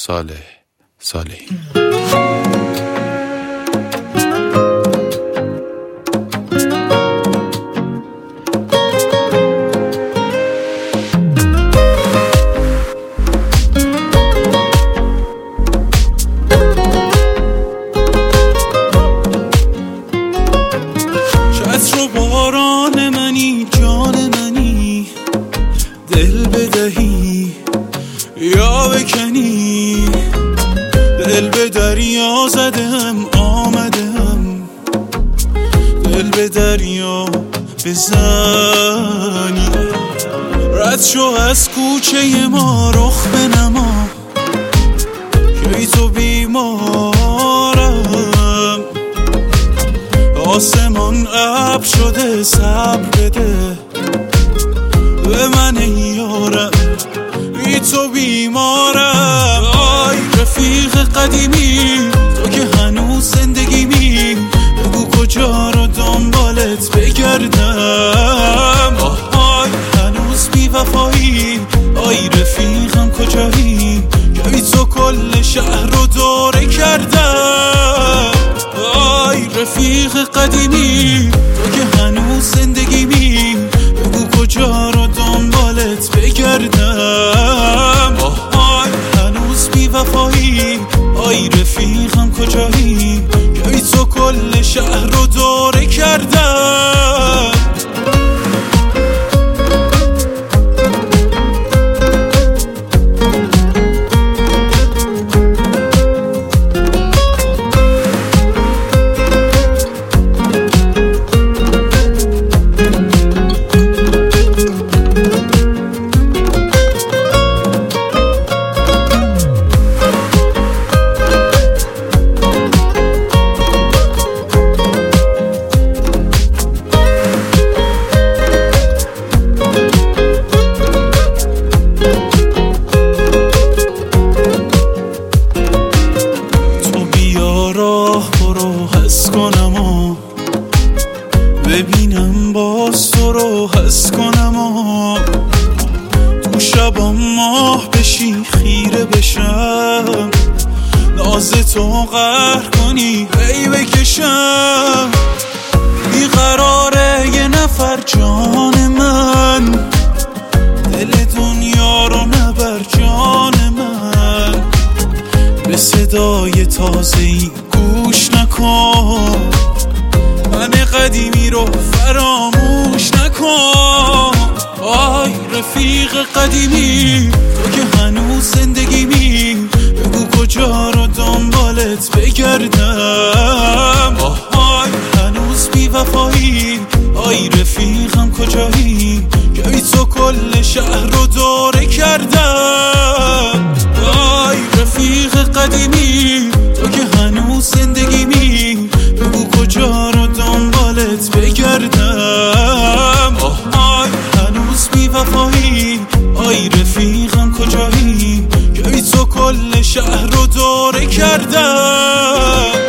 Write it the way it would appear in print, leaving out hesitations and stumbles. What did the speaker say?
صالحی. چتر و باران منی، جان منی، دل بدهی یا بکنی. دل به دریا زدم آمدم، دل به دریا بزنی. رد شو از کوچه ما رخ بنما، که تو بیمارم. آسمان ابر شده صبر بده به من یارم، بی تو بیمارم. آی رفیق قدیمی، تو که هنوز زندگیمی، بگو کجا رو دنبالت بگردم. آی هنوز بی وفایی، آی رفیقم کجایی، که بی تو کل شهر رو دوره کردم. آی رفیق قدیمی، تو که هنوز زندگیمی، بگو کجا رو دنبالت بگردم. آی هنوز بی وفایی، آی رفیقم کجایی، که بی تو کل شهر رو دوره کردم. برو حس کنم و ببینم باز تو رو حس کنم و تو شبا ماه بشی خیره بشم، ناز تو قهر کنی هی بکشم. بیقراره یه نفر جان من، دل دنیا رو نبر جان من. به صدای تازه‌ای گوش نکن، من قدیمی رو فراموش نکن. آی رفیق قدیمی، تو که هنوز زندگیمی، بگو کجا رو دنبالت بگردم. آی هنوز بی وفایی، آی رفیقم کجایی، که بی تو کل شهر رو دوره کردم. آی رفیق قدیمی، تو که هنوز زندگیمی، بگو کجا رو دنبالت بگردم. آی هنوز بی وفایی، آی رفیقم کجایی، که بی تو کل شهر رو دوره کردم.